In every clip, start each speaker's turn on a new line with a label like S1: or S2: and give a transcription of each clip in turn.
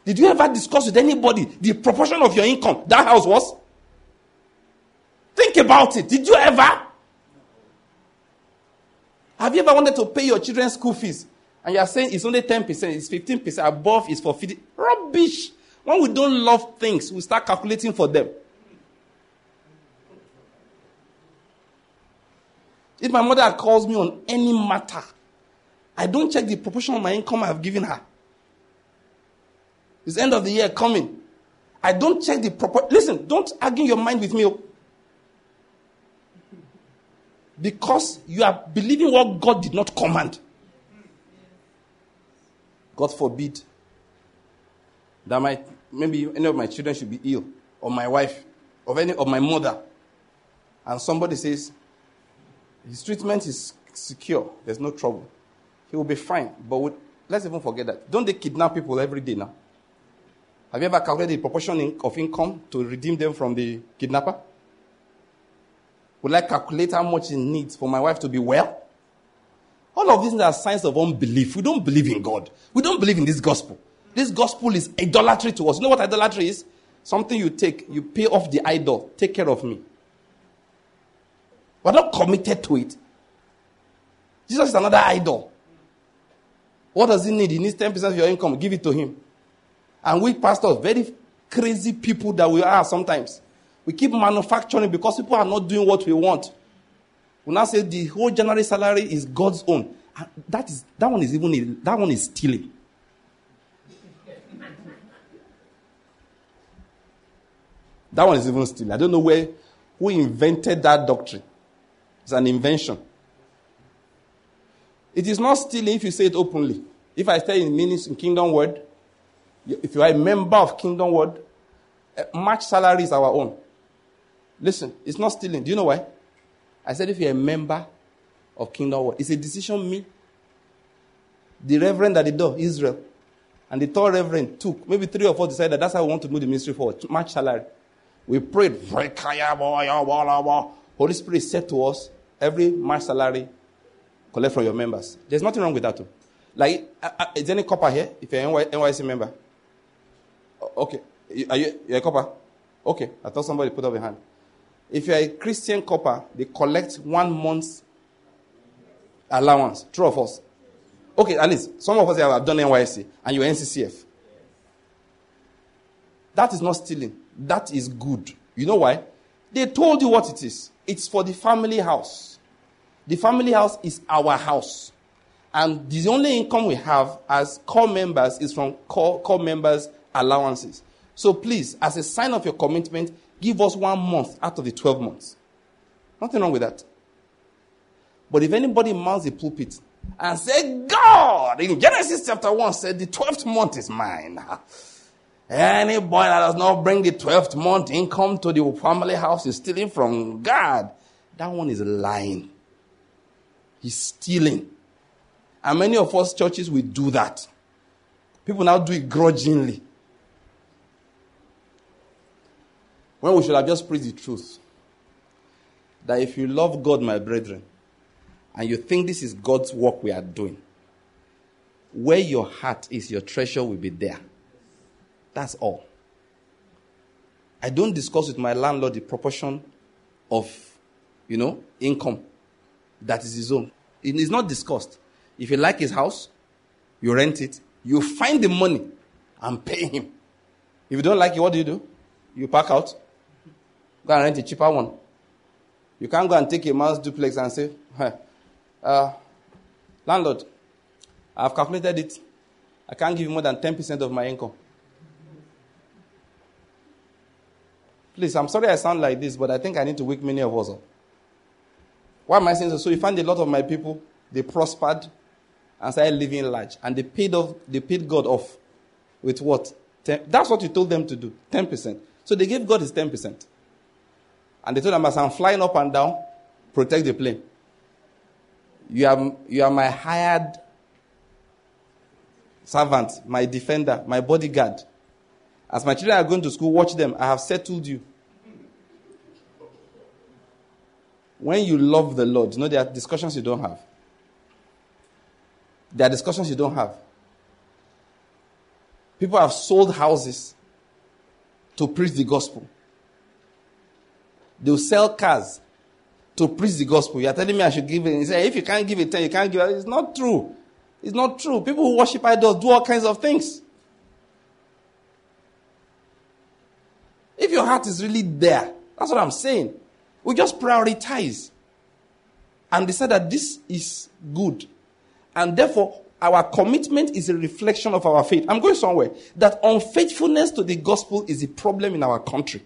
S1: Did you ever discuss with anybody the proportion of your income that house was? Think about it. Did you ever? Have you ever wanted to pay your children's school fees? And you are saying it's only 10%, it's 15%, above is for 50%. Rubbish. When we don't love things, we start calculating for them. If my mother calls me on any matter, I don't check the proportion of my income I have given her. It's end of the year coming. I don't check the proportion. Listen, don't argue your mind with me. Because you are believing what God did not command. God forbid that maybe any of my children should be ill, or my wife, or my mother, and somebody says his treatment is secure, there's no trouble, he will be fine. But let's even forget that. Don't they kidnap people every day now? Have you ever calculated the proportion of income to redeem them from the kidnapper? Would I calculate how much it needs for my wife to be well? All of these are signs of unbelief. We don't believe in God. We don't believe in this gospel. This gospel is idolatry to us. You know what idolatry is? Something you take, you pay off the idol, take care of me. We're not committed to it. Jesus is another idol. What does he need? He needs 10% of your income. Give it to him. And we pastors, very crazy people that we are sometimes, we keep manufacturing because people are not doing what we want. We now say the whole January salary is God's own. And that one is stealing. That one is even stealing. I don't know who invented that doctrine. It's an invention. It is not stealing if you say it openly. If I say in Kingdom Word, if you are a member of Kingdom Word, March salary is our own. Listen, it's not stealing. Do you know why? I said if you're a member of Kingdom Word, it's a decision me, the reverend at the door, Israel, and the third reverend took. Maybe 3 or 4 decided that's how we want to do the ministry forward. March salary. We prayed. Holy Spirit said to us, every March salary, collect from your members. There's nothing wrong with that too. Like, is there any copper here? If you're an NYC member. Okay. You're a copper? Okay. I thought somebody put up a hand. If you're a Christian copper, they collect 1 month's allowance. True of us. Okay, at least some of us have done NYC and you're NCCF. That is not stealing. That is good. You know why? They told you what it is. It's for the family house. The family house is our house. And the only income we have as core members is from core members' allowances. So please, as a sign of your commitment, give us 1 month out of the 12 months. Nothing wrong with that. But if anybody mounts the pulpit and say, God, in Genesis chapter 1 said, the 12th month is mine. Any boy that does not bring the 12th month income to the family house is stealing from God. That one is lying. He's stealing. And many of us churches will do that. People now do it grudgingly. When we should have just preached the truth. That if you love God, my brethren, and you think this is God's work we are doing, where your heart is, your treasure will be there. That's all. I don't discuss with my landlord the proportion of, income that is his own. It is not discussed. If you like his house, you rent it, you find the money and pay him. If you don't like it, what do? You pack out. Go and rent a cheaper one. You can't go and take a man's duplex and say, landlord, I've calculated it. I can't give you more than 10% of my income. Please, I'm sorry I sound like this, but I think I need to wake many of us up. Why am I saying so? So you find a lot of my people, they prospered and started living large. And they paid God off with what? That's what you told them to do, 10%. So they gave God his 10%. And they told him, as I'm flying up and down, protect the plane. You are my hired servant, my defender, my bodyguard. As my children are going to school, watch them. I have settled you. When you love the Lord, there are discussions you don't have. People have sold houses to preach the gospel. They'll sell cars to preach the gospel. You are telling me I should give it. You say, if you can't give it 10, you can't give it. It's not true. It's not true. People who worship idols do all kinds of things. If your heart is really there, that's what I'm saying. We just prioritize and decide that this is good. And therefore, our commitment is a reflection of our faith. I'm going somewhere. That unfaithfulness to the gospel is a problem in our country.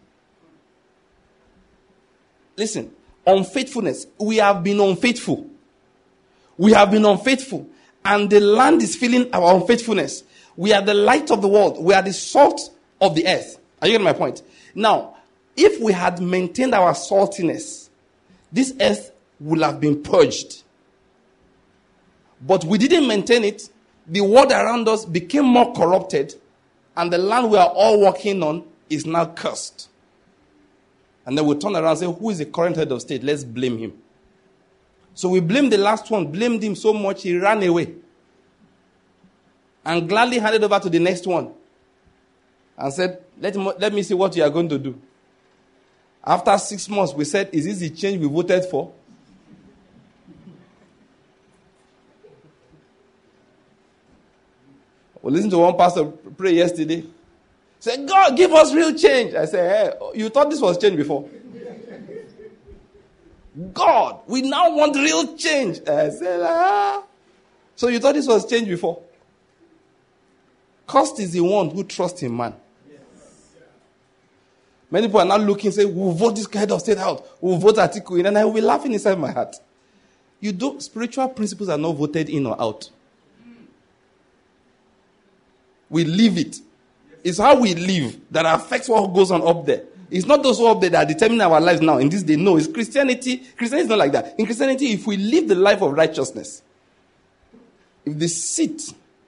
S1: Listen, unfaithfulness. We have been unfaithful. We have been unfaithful. And the land is feeling our unfaithfulness. We are the light of the world. We are the salt of the earth. Are you getting my point? Now, if we had maintained our saltiness, this earth would have been purged. But we didn't maintain it. The world around us became more corrupted. And the land we are all walking on is now cursed. And then we turn around and say, who is the current head of state? Let's blame him. So we blamed the last one, blamed him so much he ran away. And gladly handed over to the next one. And said, let me see what you are going to do. After 6 months, we said, is this the change we voted for? We listened to one pastor pray yesterday. Said, God, give us real change. I said, hey, you thought this was change before? God, we now want real change. I said, So you thought this was change before? Cursed is the one who trusts in man. Many people are now looking and say, we'll vote this head of state out. We'll vote Atiku in. And I will be laughing inside my heart. Spiritual principles are not voted in or out. We live it. It's how we live that affects what goes on up there. It's not those who are up there that are determining our lives now. In this day, no. It's Christianity. Christianity is not like that. In Christianity, if we live the life of righteousness, if the seat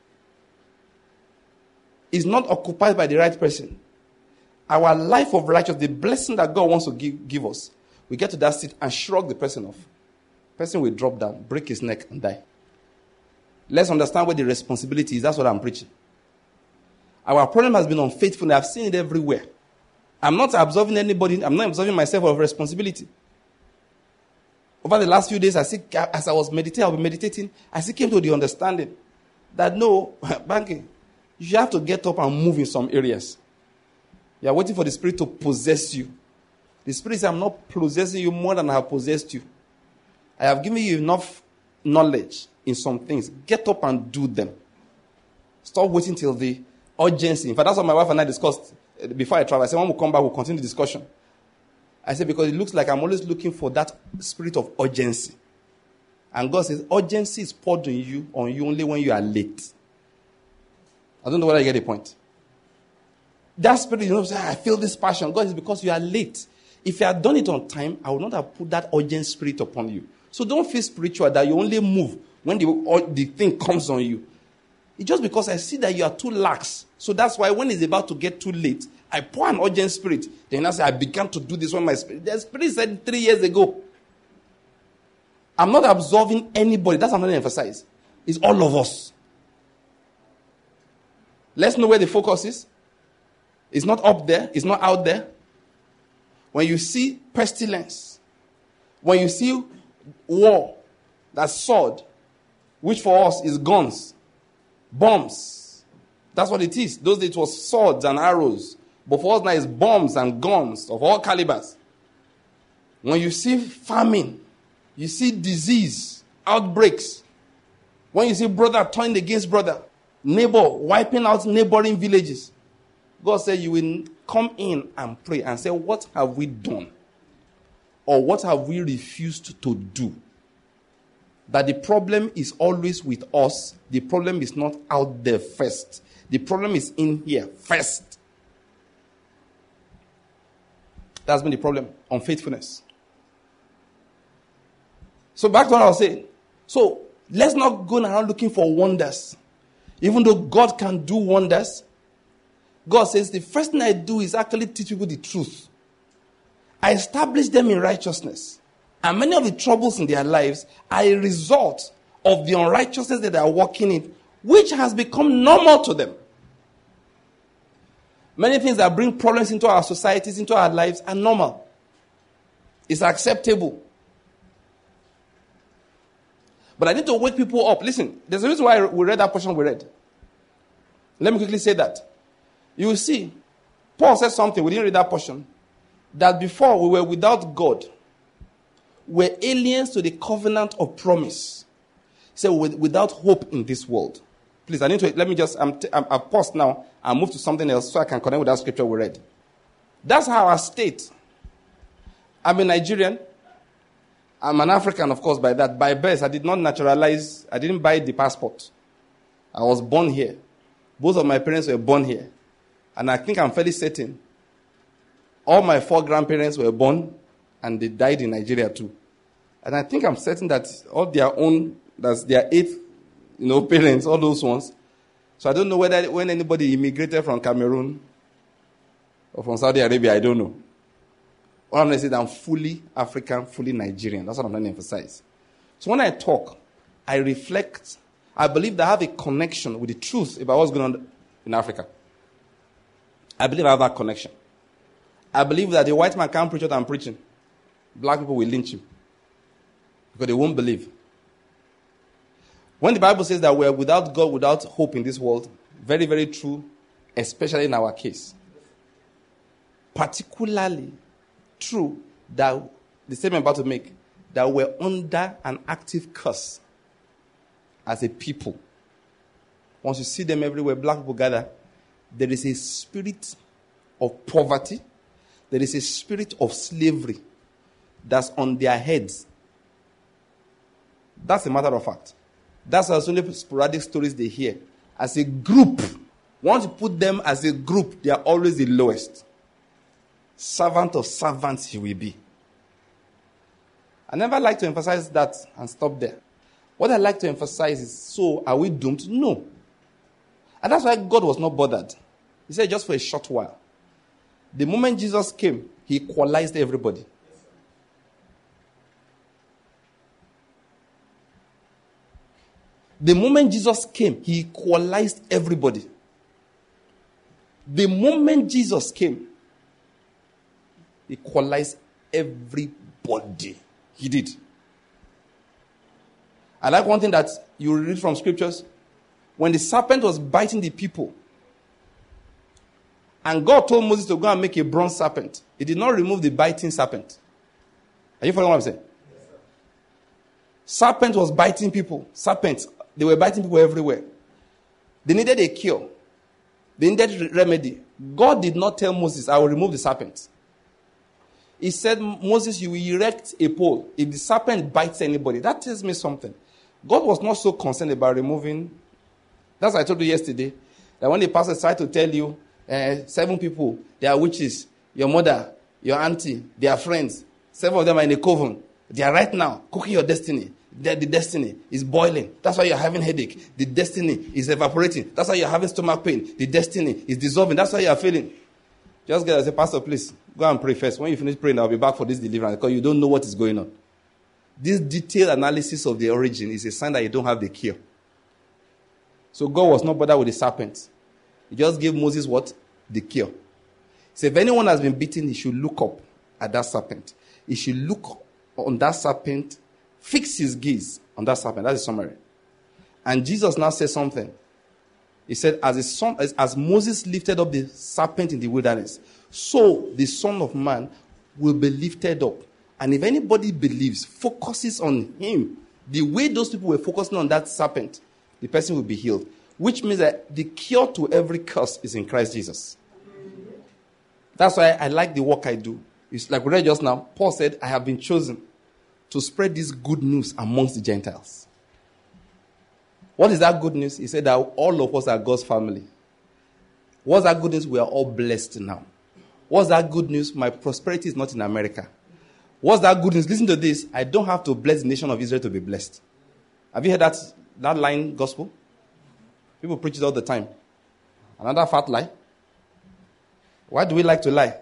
S1: is not occupied by the right person, our life of righteousness, the blessing that God wants to give us, we get to that seat and shrug the person off. The person will drop down, break his neck, and die. Let's understand where the responsibility is. That's what I'm preaching. Our problem has been unfaithful. I've seen it everywhere. I'm not absolving anybody. I'm not absolving myself of responsibility. Over the last few days, as I was meditating, I've been meditating, I still came to the understanding that no, Banky, you have to get up and move in some areas. You are waiting for the Spirit to possess you. The Spirit says, I'm not possessing you more than I have possessed you. I have given you enough knowledge in some things. Get up and do them. Stop waiting till the urgency. In fact, that's what my wife and I discussed before I travel. I said, when we come back, we'll continue the discussion. I said, because it looks like I'm always looking for that spirit of urgency. And God says, urgency is poured on you only when you are late. I don't know whether you get the point. That spirit, I feel this passion. God is because you are late. If you had done it on time, I would not have put that urgent spirit upon you. So don't feel spiritual that you only move when the thing comes on you. It's just because I see that you are too lax. So that's why when it's about to get too late, I pour an urgent spirit. Then I say, I began to do this when my spirit. The spirit said 3 years ago. I'm not absolving anybody. That's what I'm going to emphasize. It's all of us. Let's know where the focus is. It's not up there. It's not out there. When you see pestilence, when you see war, that's sword, which for us is guns, bombs. That's what it is. Those days it was swords and arrows. But for us now it's bombs and guns of all calibers. When you see famine, you see disease, outbreaks. When you see brother turning against brother, neighbor wiping out neighboring villages, God said you will come in and pray and say, what have we done? Or what have we refused to do? That the problem is always with us. The problem is not out there first. The problem is in here first. That's been the problem, unfaithfulness. So back to what I was saying. So let's not go around looking for wonders. Even though God can do wonders, God says the first thing I do is actually teach people the truth. I establish them in righteousness. And many of the troubles in their lives are a result of the unrighteousness that they are walking in, which has become normal to them. Many things that bring problems into our societies, into our lives, are normal. It's acceptable. But I need to wake people up. Listen, there's a reason why we read that portion we read. Let me quickly say that. You will see, Paul said something, we didn't read that portion, that before we were without God, we're aliens to the covenant of promise. He said, without hope in this world. Please, I've paused now and move to something else so I can connect with that scripture we read. That's our state. I'm a Nigerian. I'm an African, of course, by that. By birth, I did not naturalize. I didn't buy the passport. I was born here. Both of my parents were born here. And I think I'm fairly certain all my 4 grandparents were born and they died in Nigeria too. And I think I'm certain that all their own, that's their 8, parents, all those ones. So I don't know whether when anybody immigrated from Cameroon or from Saudi Arabia, I don't know. All I'm going to say is that I'm fully African, fully Nigerian. That's what I'm trying to emphasize. So when I talk, I reflect. I believe that I have a connection with the truth about what's going on in Africa. I believe I have that connection. I believe that a white man can't preach what I'm preaching. Black people will lynch him because they won't believe. When the Bible says that we're without God, without hope in this world, very, very true, especially in our case. Particularly true that the statement I'm about to make, that we're under an active curse as a people. Once you see them everywhere, black people gather, there is a spirit of poverty. There is a spirit of slavery that's on their heads. That's a matter of fact. That's only sporadic stories they hear. As a group, once you put them as a group, they are always the lowest. Servant of servants he will be. I never like to emphasize that and stop there. What I like to emphasize is, so are we doomed? No. And that's why God was not bothered. He said just for a short while. The moment Jesus came, he equalized everybody. The moment Jesus came, he equalized everybody. The moment Jesus came, he equalized everybody. He did. I like one thing that you read from scriptures. When the serpent was biting the people, and God told Moses to go and make a bronze serpent, he did not remove the biting serpent. Are you following what I'm saying? Yes, sir. Serpent was biting people. Serpents, they were biting people everywhere. They needed a cure. They needed remedy. God did not tell Moses, I will remove the serpent. He said, Moses, you will erect a pole. If the serpent bites anybody, that tells me something. God was not so concerned about removing. That's what I told you yesterday. That when the pastor tried to tell you, 7 people, they are witches. Your mother, your auntie, they are friends. 7 of them are in a coven. They are right now cooking your destiny. The destiny is boiling. That's why you're having headache. The destiny is evaporating. That's why you're having stomach pain. The destiny is dissolving. That's why you're feeling. Just get as a pastor, please, go and pray first. When you finish praying, I'll be back for this deliverance because you don't know what is going on. This detailed analysis of the origin is a sign that you don't have the cure. So God was not bothered with the serpent. He just gave Moses what? The cure. He said, if anyone has been bitten, he should look up at that serpent. He should look on that serpent, fix his gaze on that serpent. That's the summary. And Jesus now says something. He said, as Moses lifted up the serpent in the wilderness, so the Son of Man will be lifted up. And if anybody believes, focuses on him, the way those people were focusing on that serpent, the person will be healed. Which means that the cure to every curse is in Christ Jesus. That's why I like the work I do. It's like we read just now. Paul said, I have been chosen to spread this good news amongst the Gentiles. What is that good news? He said that all of us are God's family. What's that good news? We are all blessed now. What's that good news? My prosperity is not in America. What's that good news? Listen to this. I don't have to bless the nation of Israel to be blessed. Have you heard that line gospel? People preach it all the time. Another fat lie. Why do we like to lie?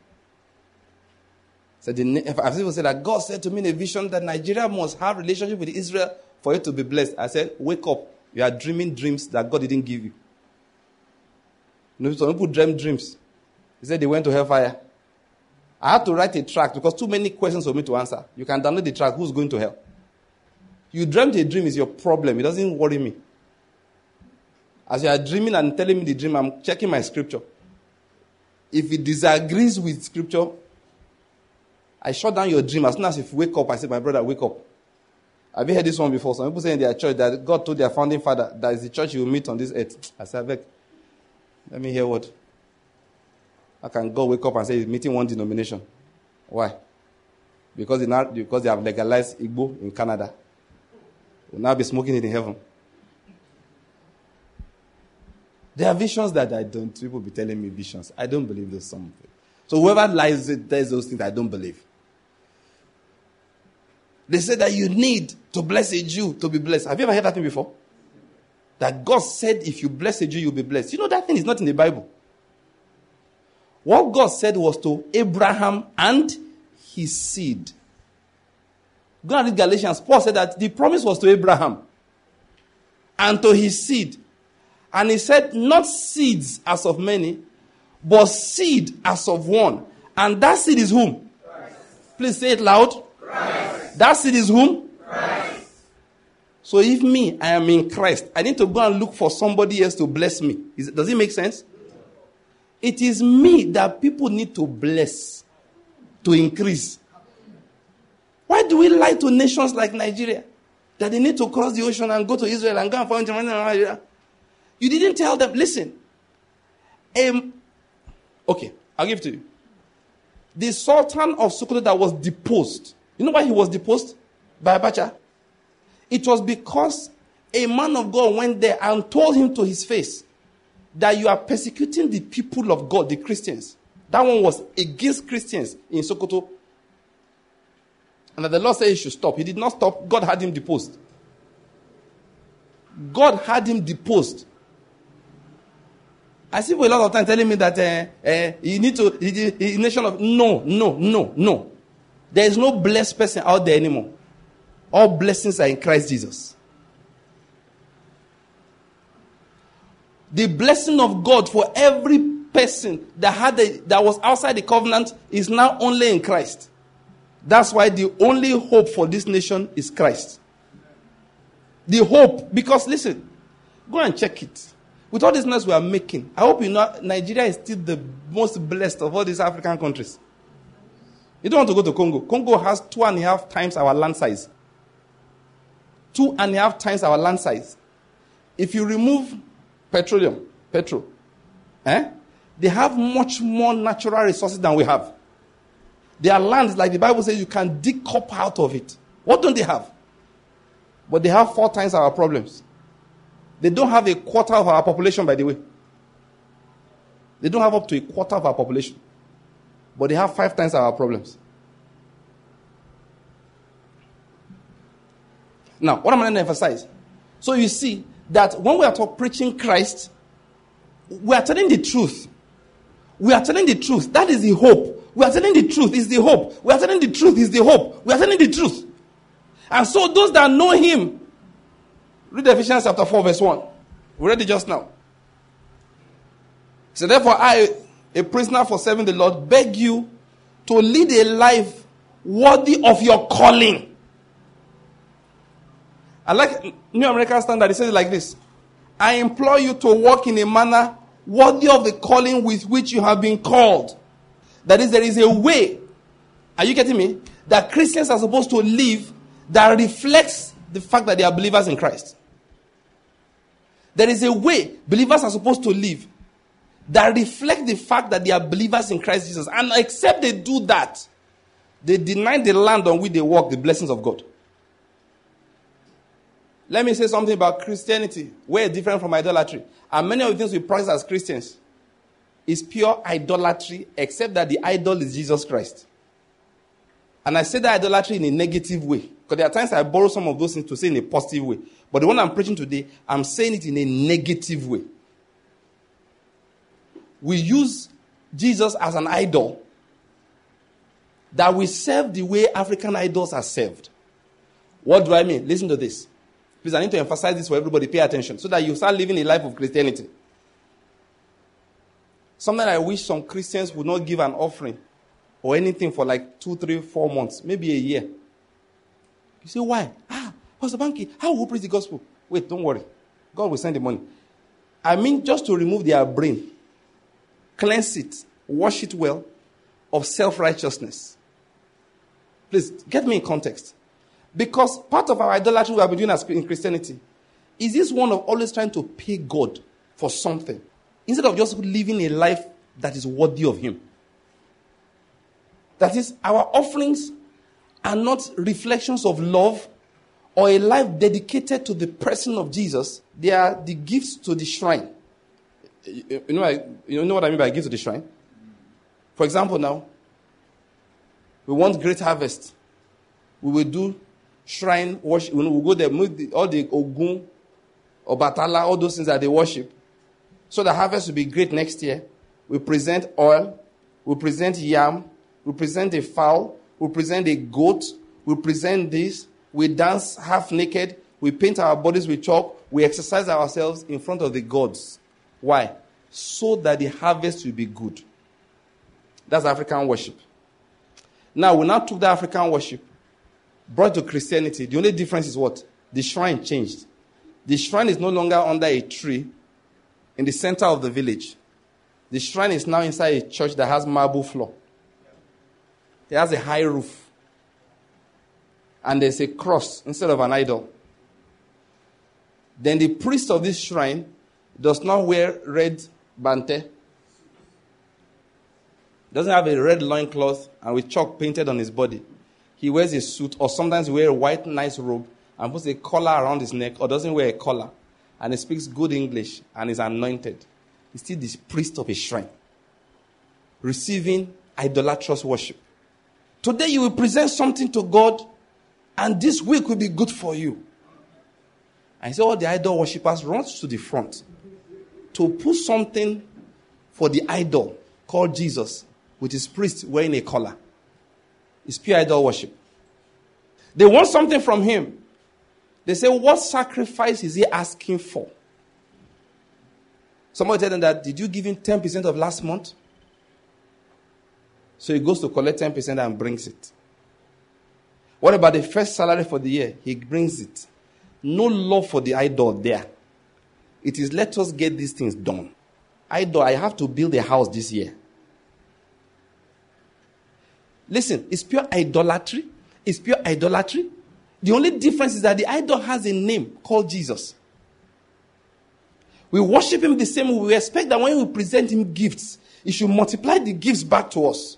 S1: So I've people say that God said to me in a vision that Nigeria must have relationship with Israel for it to be blessed. I said, wake up. You are dreaming dreams that God didn't give you. Some people dream dreams. He said they went to hellfire. I had to write a tract because too many questions for me to answer. You can download the tract, who's going to hell? You dreamt a dream is your problem. It doesn't worry me. As you are dreaming and telling me the dream, I'm checking my scripture. If it disagrees with scripture, I shut down your dream. As soon as you wake up, I say, my brother, wake up. Have you heard this one before? Some people say in their church that God told their founding father that is the church you will meet on this earth. I said, let me hear what? How can God wake up and say he's meeting one denomination? Why? Because they have legalized Igbo in Canada. We'll now be smoking it in heaven. There are visions that I don't. People be telling me visions. I don't believe those something. So whoever lies there's those things I don't believe. They say that you need to bless a Jew to be blessed. Have you ever heard that thing before? That God said if you bless a Jew, you'll be blessed. You know that thing is not in the Bible. What God said was to Abraham and his seed. Go and read Galatians. Paul said that the promise was to Abraham and to his seed. And he said, not seeds as of many, but seed as of one. And that seed is whom? Christ. Please say it loud. Christ. That seed is whom? Christ. So if I am in Christ, I need to go and look for somebody else to bless me. Does it make sense? It is me that people need to bless, to increase. Why do we lie to nations like Nigeria? That they need to cross the ocean and go to Israel and go and find Nigeria. You didn't tell them, listen. Okay, I'll give it to you. The Sultan of Sokoto that was deposed. You know why he was deposed? By Abacha. It was because a man of God went there and told him to his face that you are persecuting the people of God, the Christians. That one was against Christians in Sokoto. And that the Lord said he should stop. He did not stop. God had him deposed. God had him deposed. I see for a lot of time telling me that you need to, nation of, no. There is no blessed person out there anymore. All blessings are in Christ Jesus. The blessing of God for every person that was outside the covenant is now only in Christ. That's why the only hope for this nation is Christ. The hope, because listen, go and check it. With all this noise we are making, I hope you know Nigeria is still the most blessed of all these African countries. You don't want to go to Congo. Congo has 2.5 times our land size. 2.5 times our land size. If you remove petrol, they have much more natural resources than we have. Their lands, like the Bible says, you can dig copper out of it. What don't they have? But they have 4 times our problems. They don't have a quarter of our population, by the way. They don't have up to a quarter of our population. But they have 5 times our problems. Now, what am I going to emphasize? So you see that when we are preaching Christ, we are telling the truth. We are telling the truth. That is the hope. We are telling the truth is the hope. We are telling the truth is the hope. We are telling the truth. And so those that know him, read Ephesians chapter 4 verse 1. We read it just now. So therefore I, a prisoner for serving the Lord, beg you to lead a life worthy of your calling. I like New American Standard. It says it like this. I implore you to walk in a manner worthy of the calling with which you have been called. That is, there is a way. Are you getting me? That Christians are supposed to live that reflects the fact that they are believers in Christ. There is a way believers are supposed to live that reflects the fact that they are believers in Christ Jesus. And except they do that, they deny the land on which they walk, the blessings of God. Let me say something about Christianity. We're different from idolatry. And many of the things we practice as Christians is pure idolatry, except that the idol is Jesus Christ. And I say that idolatry in a negative way. Because there are times I borrow some of those things to say in a positive way. But the one I'm preaching today, I'm saying it in a negative way. We use Jesus as an idol that we serve the way African idols are served. What do I mean? Listen to this. Please, I need to emphasize this for everybody. Pay attention so that you start living a life of Christianity. Something I wish some Christians would not give an offering or anything for like 2, 3, 4 months, maybe a year. You say, why? Pastor Banky, how will we preach the gospel? Wait, don't worry. God will send the money. I mean, just to remove their brain, cleanse it, wash it well of self-righteousness. Please, get me in context. Because part of our idolatry we have been doing as in Christianity is this one of always trying to pay God for something, instead of just living a life that is worthy of Him. That is, our offerings are not reflections of love or a life dedicated to the person of Jesus. They are the gifts to the shrine. You know what I mean by gifts to the shrine? For example, now, we want great harvest. We will do shrine worship. We will go there, all the Ogun, Obatala, all those things that they worship. So the harvest will be great next year. We present oil. We present yam. We present a fowl. We present a goat. We present this. We dance half naked. We paint our bodies with chalk. We exercise ourselves in front of the gods. Why? So that the harvest will be good. That's African worship. Now, we now took the African worship, brought to Christianity. The only difference is what? The shrine changed. The shrine is no longer under a tree in the center of the village. The shrine is now inside a church that has marble floor. It has a high roof. And there's a cross instead of an idol. Then the priest of this shrine does not wear red bante. Doesn't have a red loincloth and with chalk painted on his body. He wears a suit, or sometimes wears a white nice robe and puts a collar around his neck, or doesn't wear a collar. And he speaks good English and is anointed. He's still the priest of a shrine, receiving idolatrous worship. Today you will present something to God, and this week will be good for you. And so all the idol worshippers run to the front to put something for the idol called Jesus, with his priest wearing a collar. It's pure idol worship. They want something from him. They say, what sacrifice is he asking for? Somebody tell them that, did you give him 10% of last month? So he goes to collect 10% and brings it. What about the first salary for the year? He brings it. No love for the idol there. It is, let us get these things done. Idol, I have to build a house this year. Listen, it's pure idolatry. It's pure idolatry. The only difference is that the idol has a name called Jesus. We worship him the same way. We expect that when we present him gifts, he should multiply the gifts back to us.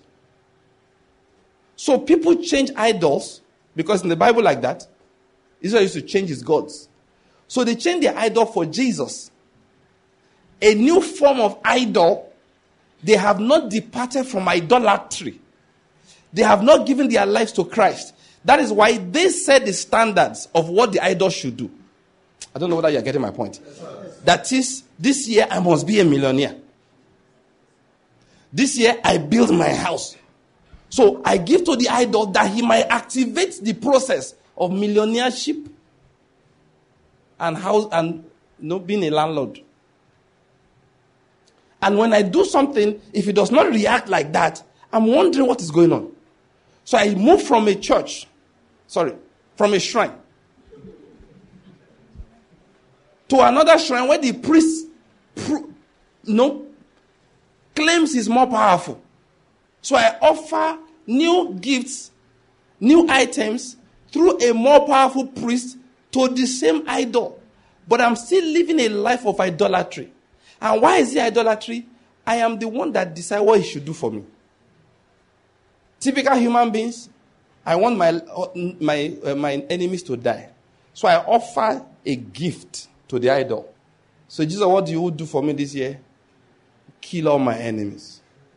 S1: So people change idols, because in the Bible like that, Israel used to change his gods. So they changed their idol for Jesus. A new form of idol. They have not departed from idolatry. They have not given their lives to Christ. That is why they set the standards of what the idol should do. I don't know whether you're getting my point. That is, this year I must be a millionaire. This year I build my house. So I give to the idol that he might activate the process of millionaireship and house and being a landlord. And when I do something, if it does not react like that, I'm wondering what is going on. So I move from a shrine to another shrine where the priest claims he's more powerful. So I offer new gifts, new items through a more powerful priest to the same idol. But I'm still living a life of idolatry. And why is it idolatry? I am the one that decides what he should do for me. Typical human beings, I want my enemies to die. So I offer a gift to the idol. So Jesus, what do you do for me this year? Kill all my enemies.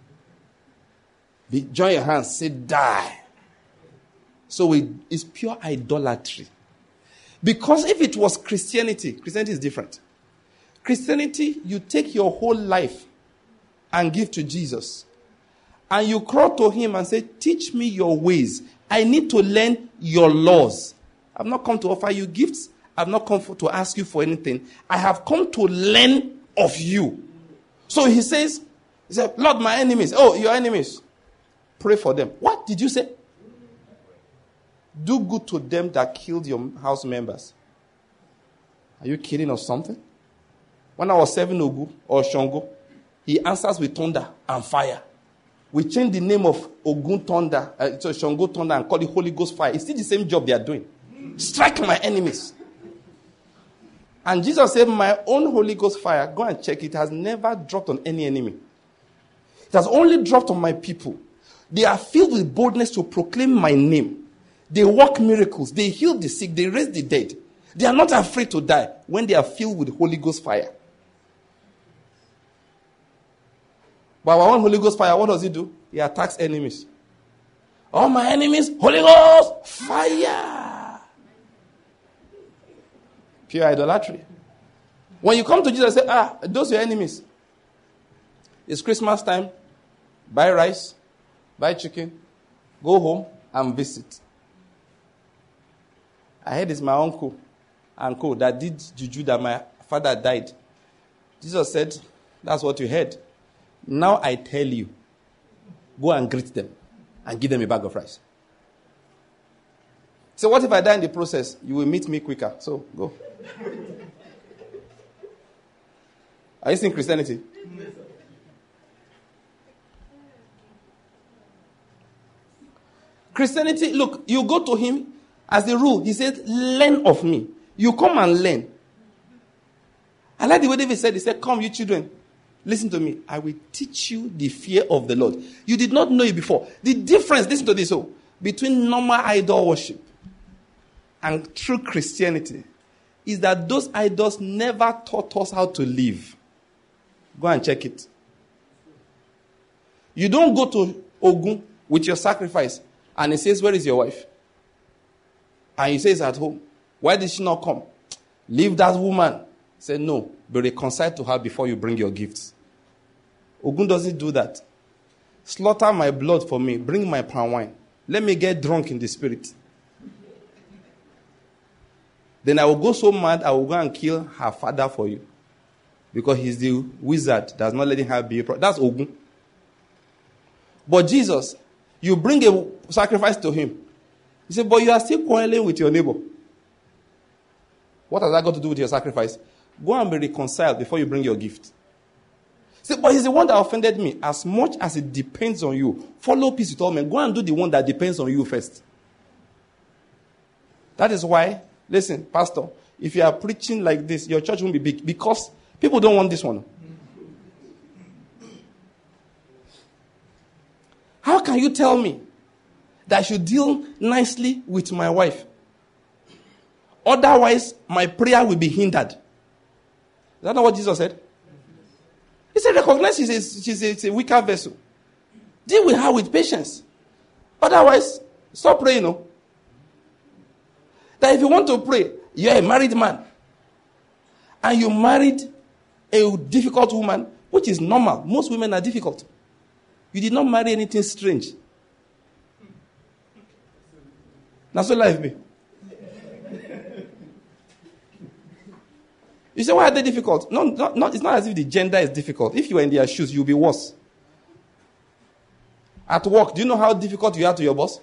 S1: Join your hands, say die. So it's pure idolatry. Because if it was Christianity is different. Christianity, you take your whole life and give to Jesus. And you crawl to him and say, teach me your ways. I need to learn your laws. I've not come to offer you gifts. I've not come to ask you for anything. I have come to learn of you. So he says, He said, Lord, my enemies. Oh, your enemies. Pray for them. What did you say? Do good to them that killed your house members. Are you kidding or something? When I was serving Ogu or Shango, he answers with thunder and fire. We changed the name of Ogun Thunder, Shango Thunder, and call it Holy Ghost Fire. It's still the same job they are doing. Strike my enemies. And Jesus said, my own Holy Ghost fire, go and check, it has never dropped on any enemy. It has only dropped on my people. They are filled with boldness to proclaim my name. They work miracles. They heal the sick. They raise the dead. They are not afraid to die when they are filled with Holy Ghost fire. But our own Holy Ghost fire, what does it do? He attacks enemies. All my enemies, Holy Ghost fire. Pure idolatry. When you come to Jesus, say, those are your enemies. It's Christmas time. Buy rice, buy chicken, go home and visit. I heard it's my uncle that did juju that my father died. Jesus said, that's what you heard. Now I tell you, go and greet them and give them a bag of rice. So what if I die in the process? You will meet me quicker. So go. Are you seeing Christianity? Christianity, look, you go to him as the rule. He said, learn of me. You come and learn. I like the way David said, he said, come you children, listen to me. I will teach you the fear of the Lord. You did not know it before. The difference, listen to this, between normal idol worship and true Christianity is that those idols never taught us how to live. Go and check it. You don't go to Ogun with your sacrifice and he says, where is your wife? And he says, at home. Why did she not come? Leave that woman. He said, no, be reconciled to her before you bring your gifts. Ogun doesn't do that. Slaughter my blood for me. Bring my palm wine. Let me get drunk in the spirit. Then I will go so mad, I will go and kill her father for you. Because he's the wizard that's not letting her be a prophet. That's Ogun. But Jesus, you bring a sacrifice to him. He said, but you are still quarreling with your neighbor. What has that got to do with your sacrifice? Go and be reconciled before you bring your gift. He said, but he's the one that offended me. As much as it depends on you, follow peace with all men. Go and do the one that depends on you first. That is why, listen, pastor, if you are preaching like this, your church won't be big. Because people don't want this one. How can you tell me that I should deal nicely with my wife? Otherwise, my prayer will be hindered. Is that not what Jesus said? He said, recognize she's a weaker vessel. Deal with her with patience. Otherwise, stop praying. No? That if you want to pray, you're a married man. And you married a difficult woman, which is normal. Most women are difficult. You did not marry anything strange. That's what life be. You say, why are they difficult? No, it's not as if the gender is difficult. If you were in their shoes, you'll be worse. At work, do you know how difficult you are to your boss?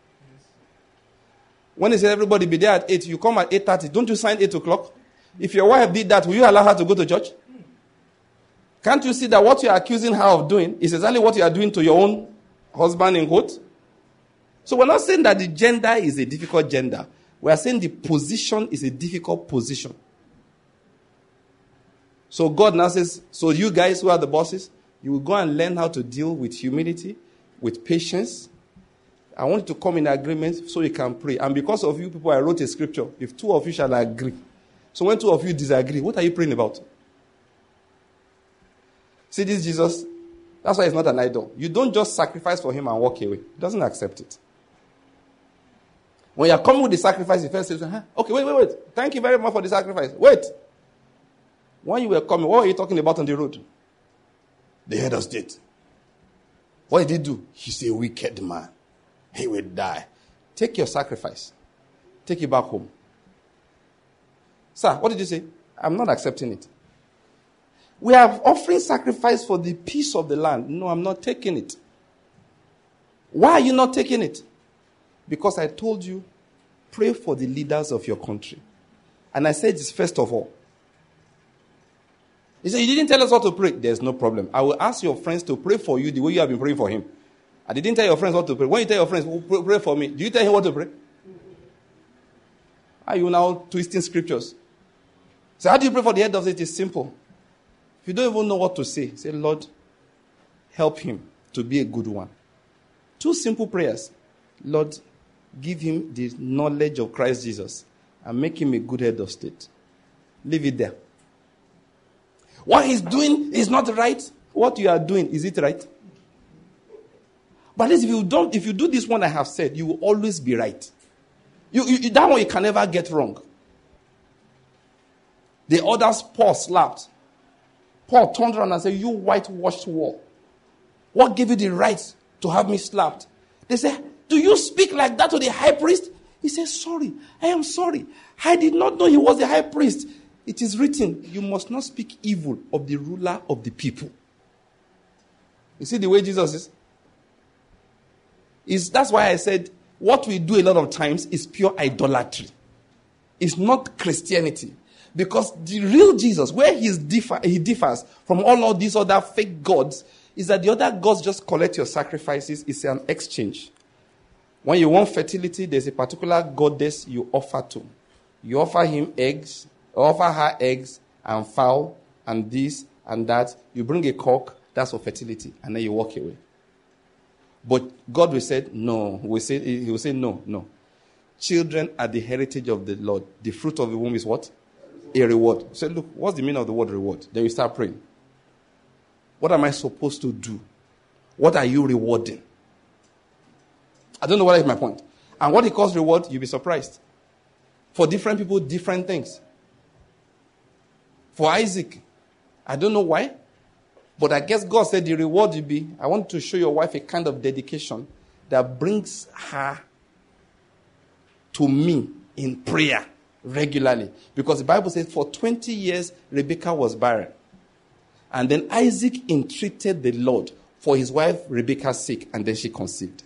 S1: When they say everybody be there at 8, you come at 8:30. Don't you sign 8 o'clock? If your wife did that, will you allow her to go to church? Can't you see that what you are accusing her of doing is exactly what you are doing to your own husband, in quote? So we're not saying that the gender is a difficult gender. We are saying the position is a difficult position. So God now says, so you guys who are the bosses, you will go and learn how to deal with humility, with patience. I want you to come in agreement so you can pray. And because of you people, I wrote a scripture. If 2 of you shall agree. So when 2 of you disagree, what are you praying about? See this Jesus? That's why he's not an idol. You don't just sacrifice for him and walk away. He doesn't accept it. When you are coming with the sacrifice, he first says, okay, wait. Thank you very much for the sacrifice. Wait. When you were coming, what were you talking about on the road? The head of state. What did he do? He's a wicked man. He will die. Take your sacrifice. Take it back home. Sir, what did you say? I'm not accepting it. We are offering sacrifice for the peace of the land. No, I'm not taking it. Why are you not taking it? Because I told you, pray for the leaders of your country. And I said this first of all. He said, you didn't tell us what to pray. There's no problem. I will ask your friends to pray for you the way you have been praying for him. I didn't tell your friends what to pray. When you tell your friends, pray for me, do you tell him what to pray? Are you now twisting scriptures? So how do you pray for the head of it? It's simple. If you don't even know what to say Lord, help him to be a good one. 2 simple prayers. Lord, give him the knowledge of Christ Jesus and make him a good head of state. Leave it there. What he's doing is not right. What you are doing, is it right? But at least if you do this one I have said, you will always be right. That one you can never get wrong. The others Paul slapped. Paul turned around and said, you whitewashed wall. What gave you the right to have me slapped? They said, do you speak like that to the high priest? He said, sorry, I am sorry. I did not know he was the high priest. It is written, you must not speak evil of the ruler of the people. You see the way Jesus is? That's why I said, what we do a lot of times is pure idolatry. It's not Christianity. Because the real Jesus, where he differs from all of these other fake gods, is that the other gods just collect your sacrifices. It's an exchange. When you want fertility, there's a particular goddess you offer to. You offer him eggs, offer her eggs and fowl and this and that. You bring a cock, that's for fertility, and then you walk away. But God will say, no. He will say, no. Children are the heritage of the Lord. The fruit of the womb is what? A reward. So look, what's the meaning of the word reward? Then you start praying. What am I supposed to do? What are you rewarding? I don't know what is my point. And what he calls reward, you'll be surprised. For different people, different things. For Isaac, I don't know why, but I guess God said the reward will be, I want to show your wife a kind of dedication that brings her to me in prayer regularly. Because the Bible says for 20 years, Rebekah was barren. And then Isaac entreated the Lord for his wife Rebekah's sake, and then she conceived.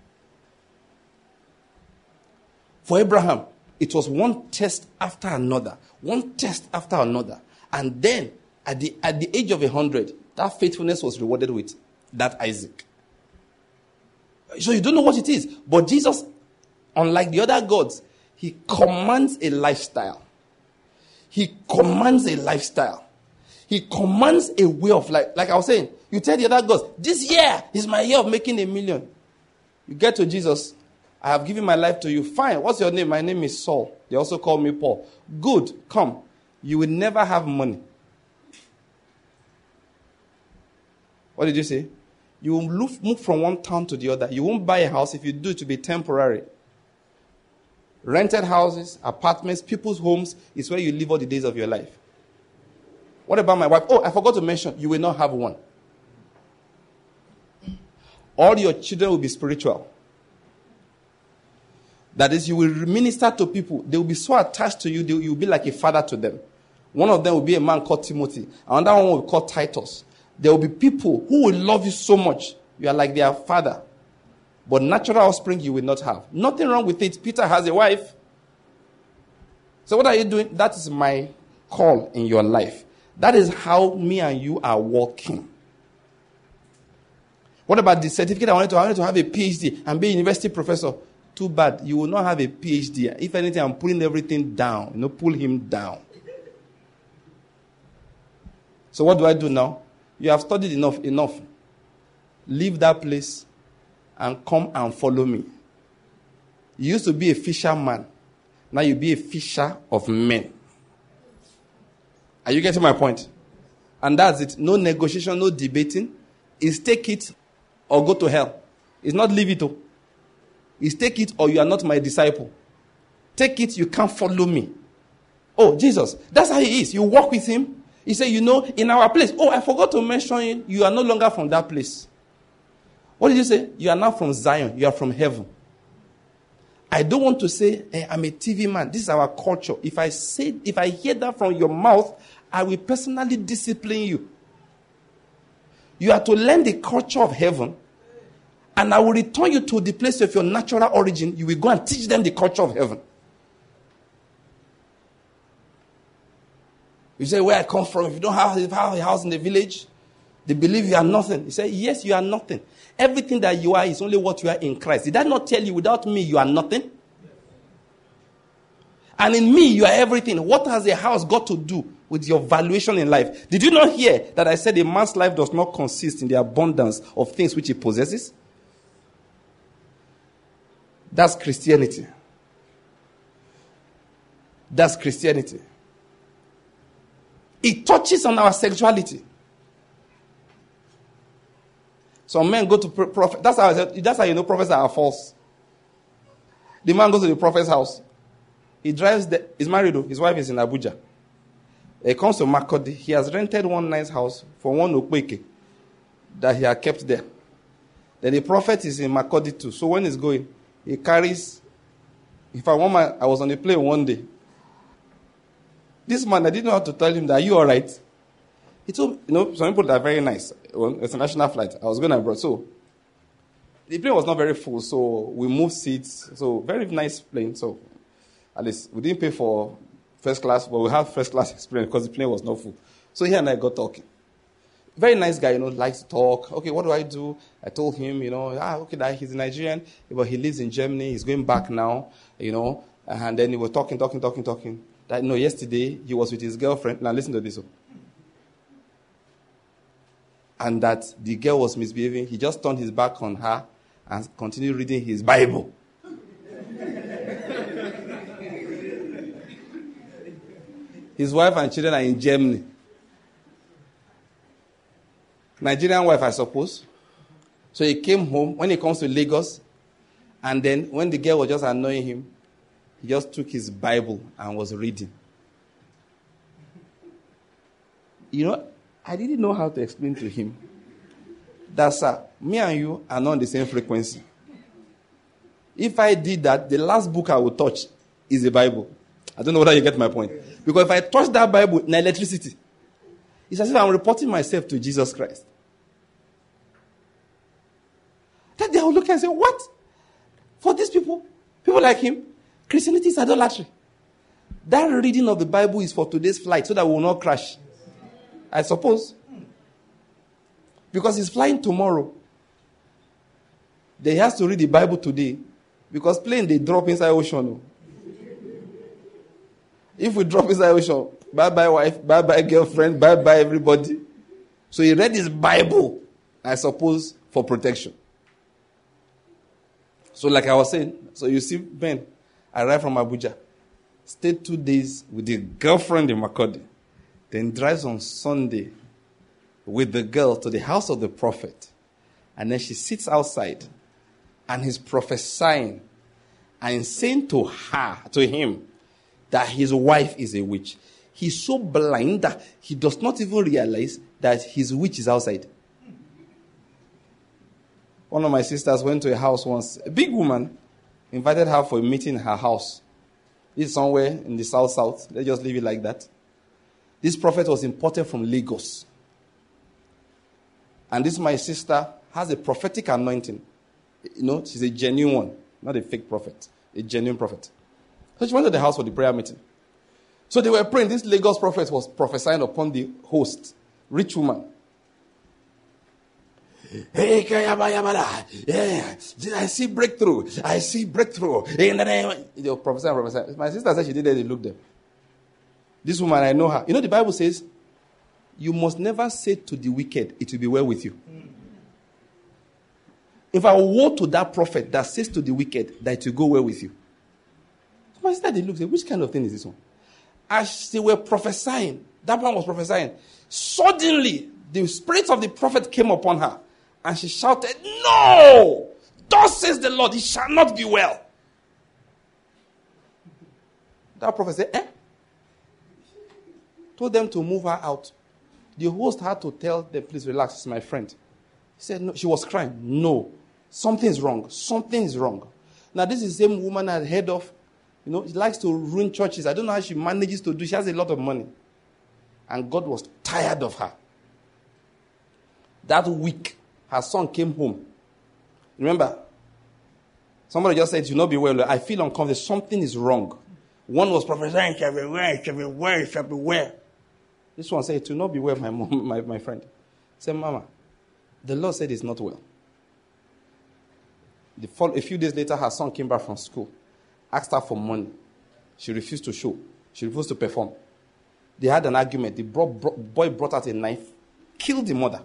S1: For Abraham, it was one test after another. One test after another. And then, at the age of 100, that faithfulness was rewarded with that Isaac. So you don't know what it is. But Jesus, unlike the other gods, he commands a lifestyle. He commands a lifestyle. He commands a way of life. Like I was saying, you tell the other gods, this year is my year of making $1 million. You get to Jesus, I have given my life to you. Fine, what's your name? My name is Saul. They also call me Paul. Good, come. You will never have money. What did you say? You will move from one town to the other. You won't buy a house. If you do, it will be temporary. Rented houses, apartments, people's homes is where you live all the days of your life. What about my wife? Oh, I forgot to mention, you will not have one. All your children will be spiritual. That is, you will minister to people. They will be so attached to you, you will be like a father to them. One of them will be a man called Timothy. Another one will be called Titus. There will be people who will love you so much. You are like their father. But natural offspring you will not have. Nothing wrong with it. Peter has a wife. So what are you doing? That is my call in your life. That is how me and you are walking. What about the certificate? I wanted to have a PhD and be a university professor. Too bad. You will not have a PhD. If anything, I'm pulling everything down. Pull him down. So what do I do now? You have studied enough. Leave that place and come and follow me. You used to be a fisherman. Now you be a fisher of men. Are you getting my point? And that's it. No negotiation, no debating. It's take it or go to hell. It's not leave it. It's take it or you are not my disciple. Take it, you can't follow me. Oh, Jesus, that's how he is. You walk with him. He said, in our place. Oh, I forgot to mention you are no longer from that place. What did you say? You are now from Zion. You are from heaven. I don't want to say, hey, I'm a TV man. This is our culture. If I hear that from your mouth, I will personally discipline you. You are to learn the culture of heaven, and I will return you to the place of your natural origin. You will go and teach them the culture of heaven. You say, where I come from, if you don't have a house in the village, they believe you are nothing. You say, yes, you are nothing. Everything that you are is only what you are in Christ. Did I not tell you, without me, you are nothing? And in me, you are everything. What has a house got to do with your valuation in life? Did you not hear that I said a man's life does not consist in the abundance of things which he possesses? That's Christianity. That's Christianity. It touches on our sexuality. Some men go to prophet. That's how you know prophets are false. The man goes to the prophet's house. He drives he's married though. His wife is in Abuja. He comes to Makodi. He has rented one nice house for one Okweke that he had kept there. Then the prophet is in Makodi too. So when he's going, he carries. I was on a plane one day. This man, I didn't know how to tell him that, are you all right? He told me, some people are very nice. It's a national flight. I was going abroad. So the plane was not very full. So we moved seats. So very nice plane. So at least we didn't pay for first class, but we had first class experience because the plane was not full. So he and I got talking. Very nice guy, likes to talk. Okay, what do I do? I told him, that he's a Nigerian, but he lives in Germany. He's going back now, and then we were talking. That, yesterday he was with his girlfriend. Now listen to this one. And that the girl was misbehaving. He just turned his back on her and continued reading his Bible. His wife and children are in Germany. Nigerian wife, I suppose. So he came home. When he comes to Lagos, and then when the girl was just annoying him, he just took his Bible and was reading. I didn't know how to explain to him that, sir, me and you are not on the same frequency. If I did that, the last book I would touch is the Bible. I don't know whether you get my point. Because if I touch that Bible in electricity, it's as if I'm reporting myself to Jesus Christ. That they will look and say, what? For these people like him, Christianity is idolatry. That reading of the Bible is for today's flight so that we will not crash. I suppose. Because he's flying tomorrow. Then he has to read the Bible today. Because plane, they drop inside ocean. If we drop inside ocean, bye-bye wife, bye-bye girlfriend, bye-bye everybody. So he read his Bible, I suppose, for protection. So like I was saying, so you see, Ben, I arrived from Abuja, stayed 2 days with the girlfriend in Makodi, then drives on Sunday with the girl to the house of the prophet. And then she sits outside, and he's prophesying and saying to him, that his wife is a witch. He's so blind that he does not even realize that his witch is outside. One of my sisters went to a house once. A big woman invited her for a meeting in her house. It's somewhere in the south. Let's just leave it like that. This prophet was imported from Lagos. And this my sister has a prophetic anointing. She's a genuine one, not a fake prophet, a genuine prophet. So she went to the house for the prayer meeting. So they were praying. This Lagos prophet was prophesying upon the host, rich woman. Hey, yeah, I see breakthrough. In the name, they were prophesying. My sister said she did it, they looked them. This woman, I know her. The Bible says, you must never say to the wicked, it will be well with you. If I woe to that prophet that says to the wicked that it will go well with you. My sister, they looked, which kind of thing is this one? As they were prophesying, that one was prophesying. Suddenly, the spirit of the prophet came upon her. And she shouted, no! Thus says the Lord, it shall not be well. That prophet said, Told them to move her out. The host had to tell them, please relax, it's my friend. He said, no. She was crying. No, something is wrong. Something is wrong. Now, this is the same woman I heard of. She likes to ruin churches. I don't know how she manages to do. She has a lot of money. And God was tired of her. That week, her son came home. Remember, somebody just said, "You not be well. I feel uncomfortable. Something is wrong." One was prophesying, "It shall be well, it shall be well, it shall be well." This one said, "It will not be well, my mom, my friend." Say, "Mama, the Lord said it's not well." A few days later, her son came back from school, asked her for money. She refused to show. She refused to perform. They had an argument. The boy brought out a knife, killed the mother.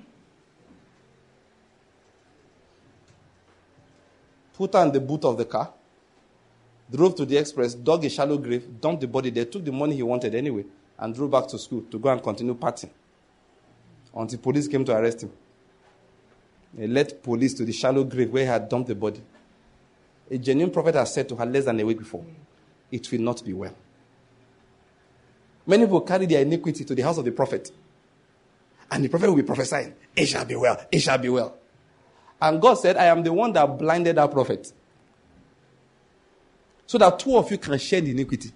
S1: Put her in the boot of the car, drove to the express, dug a shallow grave, dumped the body there, took the money he wanted anyway, and drove back to school to go and continue partying until police came to arrest him. They led police to the shallow grave where he had dumped the body. A genuine prophet has said to her less than a week before, "It will not be well." Many people carry their iniquity to the house of the prophet. And the prophet will be prophesying, "It shall be well, it shall be well." And God said, "I am the one that blinded that prophet. So that two of you can share the iniquity."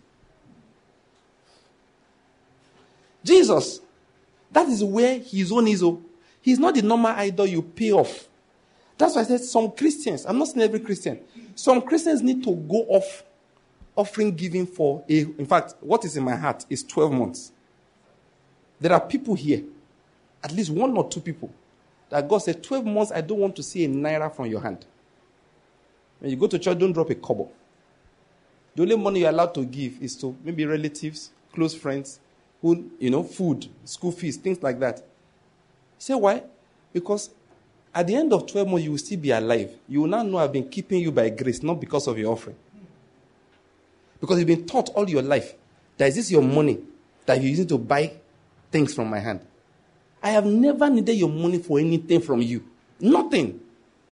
S1: Jesus, that is where his own is. He's not the normal idol you pay off. That's why I said some Christians, I'm not saying every Christian, some Christians need to go off offering giving in fact, what is in my heart is 12 months. There are people here, at least one or two people, that God said, 12 months, I don't want to see a naira from your hand. When you go to church, don't drop a kobo. The only money you're allowed to give is to maybe relatives, close friends, who, food, school fees, things like that. Say why? Because at the end of 12 months, you will still be alive. You will now know I've been keeping you by grace, not because of your offering. Because you've been taught all your life that is this your money that you're using to buy things from my hand. I have never needed your money for anything from you. Nothing.